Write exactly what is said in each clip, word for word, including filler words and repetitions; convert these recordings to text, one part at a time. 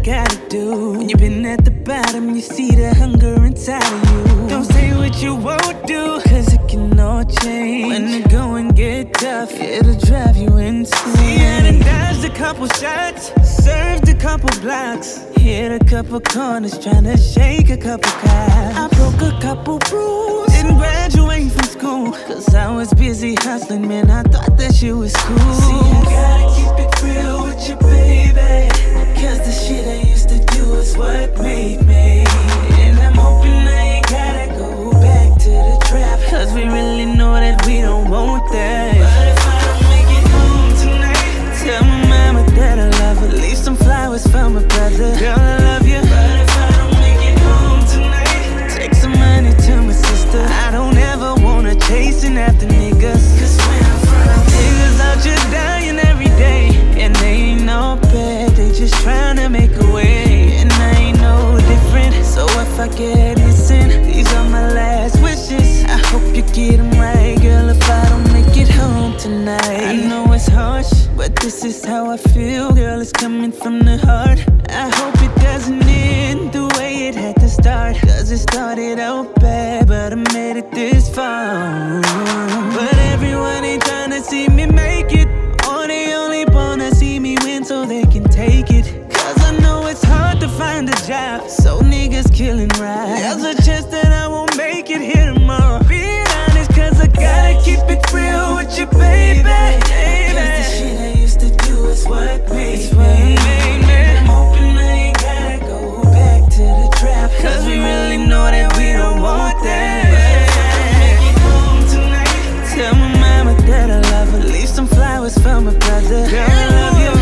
gotta do. When you've been at the bottom, you see the hunger inside of you. Don't say what you won't do, cause it can all change. When the going get tough, it'll drive you insane. See, I done dodged a couple shots, served a couple blocks, hit a couple corners, tryna shake a couple cops. I broke a couple rules, didn't graduate from school, cause I was busy hustling, man, I thought that shit was cool. See, I gotta keep it real with you, baby, cause the shit I used to do is what made me. And I'm hoping I ain't gotta go back to the trap, cause we really know that we don't want that. But if I don't make it home tonight, tell my mama that I love her, leave some flowers for my brother. Girl, I love you. But if I don't make it home tonight, take some money to my sister. I don't ever wanna chasing after niggas, cause where I'm from, niggas out just dying every day, and they ain't no bad, they just tryna make a way. And I ain't no different, so if I get missing, these are my last wishes. I hope you get them right, girl, if I don't make it home tonight. I know it's harsh, but this is how I feel, girl, it's coming from the heart. I hope it doesn't end the way it had to start, cause it started out bad, but I made it this far. But everyone ain't tryna see me make it, or they only wanna see me win so they can take it. Cause I know it's hard to find a job, so niggas killing right. There's a chance that I won't make it here tomorrow. Being honest, cause I gotta keep it real with you, baby, baby. Cause the shit I used to do is what made me. I'm hoping I ain't gotta go back to the trap, cause we really know that we don't want that. Tell my mama that I love her, leave some flowers for my brother. Girl, I love you.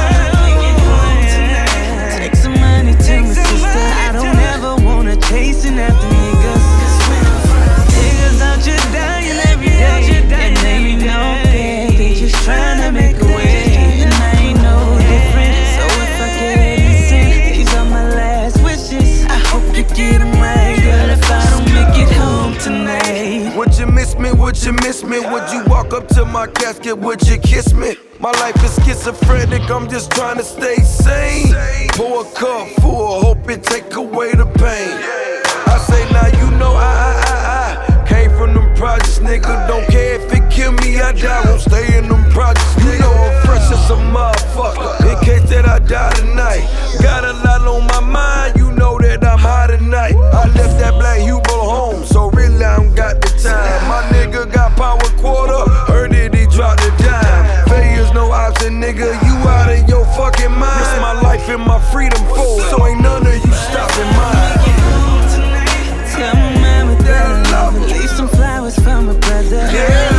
Take some money to my sister. I don't ever wanna chasing after niggas, niggas out just dying every day, and they ain't no bad, they just tryna make a way. And I ain't no different, so if I get missing, these are my last wishes. I hope you get them right, girl, if I don't make it home tonight. Would you miss me? Would you miss me? Would you walk up to my casket? Would you kiss me? My life is schizophrenic, I'm just trying to stay sane. Pour a cup full, hope it take away the pain. I say now you know I, I, I, I came from them projects, nigga. Don't care if it kill me, I die, won't stay in them projects. You know I'm fresh as a motherfucker, in case that I die tonight. Got a lot on my mind, you know that I'm high tonight. I left that black Hugo home, so really I don't got the time. My nigga got power quarter, heard it, he dropped a dime. Failure's no option, nigga, you out of your fucking mind. It's my life and my freedom forward, so ain't none of you stopping mine. Tell my mama that I love her, leave some flowers for my brother. Yeah.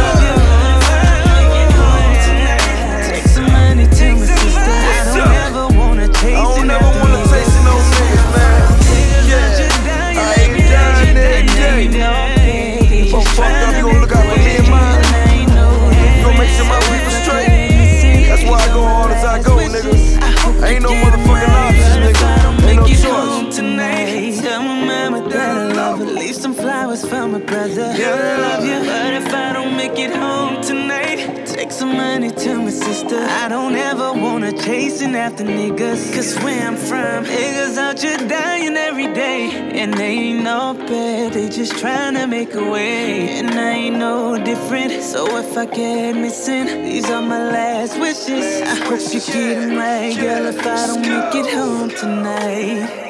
Take some money to my sister. I don't ever wanna chase I don't it ever after wanna chase no niggas, man. Yeah, I ain't dying every day. Fuck fuck up, you gon' look out for me and mine. You gon' make sure my people straight. That's why I go hard as I go, nigga. Ain't no motherfucking options, nigga. Ain't no choice. Tonight, tell my mama that I love her, leave some flowers for my brother. Girl, I love you, but if I don't make it home tonight, take some money to my sister. I don't ever wanna chasing after niggas, cause where I'm from, niggas out just dying every day, and they ain't no bad, they just tryna make a way. And I ain't no different, so if I get missing, these are my last wishes. I hope you get them right, girl, if I don't make it home tonight.